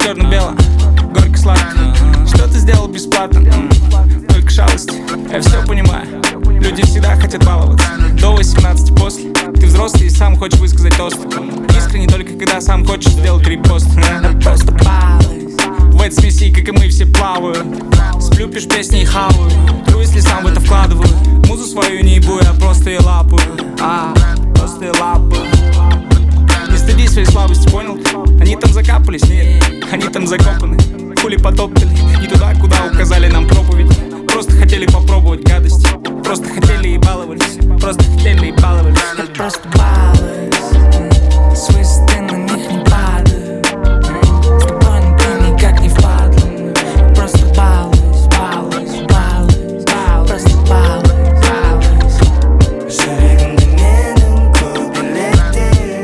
черно-бело, горько-сладко. Что ты сделал бесплатно? Только шалости, я все понимаю. Люди всегда хотят баловаться. До 18 после. Ты взрослый и сам хочешь высказать тост. Искренне только когда сам хочешь сделать репост. Я просто балуюсь. В этой смеси, как и мы, все плаваю. Сплю, пишу песни и хаваю. Тру, если сам в это вкладываю. Музу свою не ебу, я просто ее лапаю. Просто ее лапаю. Не стыди своей слабости, понял? Они там закапались, нет, они там закопаны. Хули потоптали, не туда, куда указали нам проповедь. Просто хотели попробовать гадости. Просто хотели и баловались. Просто хотели и баловались. Я просто балуюсь. Свои стены на них не падаю. С тобой на ты никак не впадлен. Я просто балуюсь, балуюсь, балуюсь, балуюсь. Просто балуюсь, балуюсь. Жүрегімді менің көбелекте.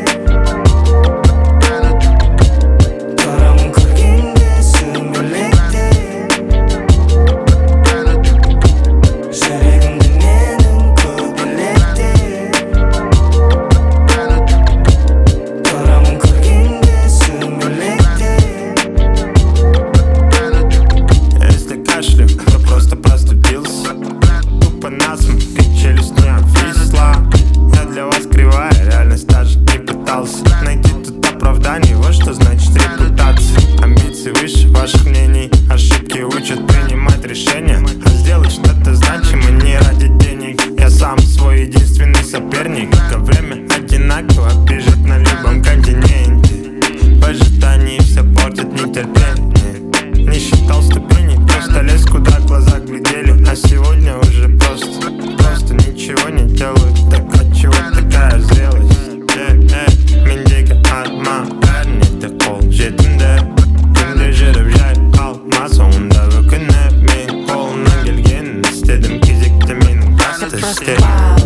Тұрамын көргенде сүмелекте. Жүрегімді менің көбелекте. Тұрамын көргенде сүмелекте. Если кашлю, то просто простудился. Тупо насмех, и челюсть не обвисла. Я для вас кривая, реальность даже не пытался найти тут оправдание, вот что значит репутация. Амбиции выше ваших мнений, ошибки учат принимать решения. А сделать что-то значимо не ради денег. Я сам свой единственный соперник. Как время одинаково бежит на любом континенте. В ожидании все портит нетерпение. Не считал ступеней, просто лез куда глаза глядели. А сегодня уже просто ничего не делаю. Так отчего такая зрелость? Мендегі атма бәріне қол жетімді. Күнде жүріп жай қалма, соңында өкініп мен қолымнан келгенін істедім. Кезекті менің басты істерім.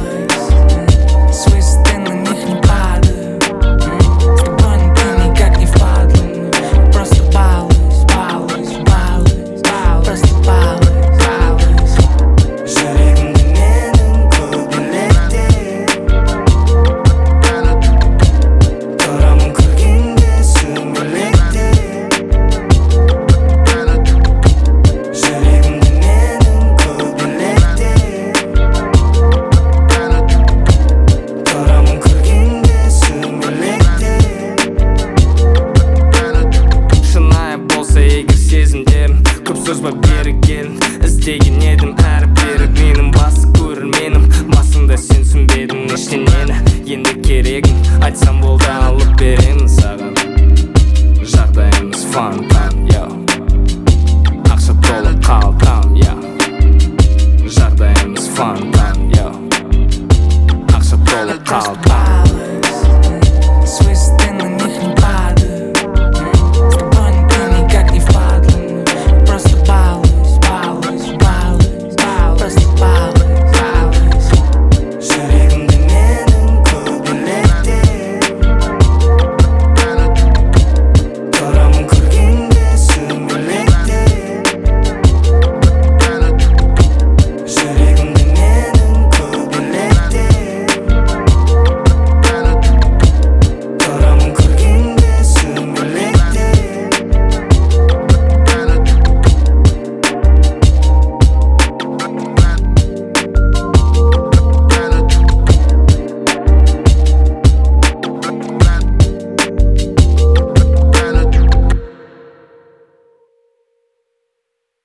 Свои стены на них не падаю. С тобой на ты никак не впадлен. Я просто балуюсь, балуюсь, балуюсь, балуюсь. Просто балуюсь, балуюсь. Жүрегімді менің көбелекте. Тұрамын көргенде сүмелекте. Жүрегімді менің көбелекте. Тұрамын көргенде сүмелекте. Шынайы болса егер сезімдерім, көп сөз ба берген. Іздеген едім әрі беріп менің басы көрерменім. Басында сен түсінбедің ештеңені, енді керегін айтсам болды алып беремін саған. Жағдайымыз фан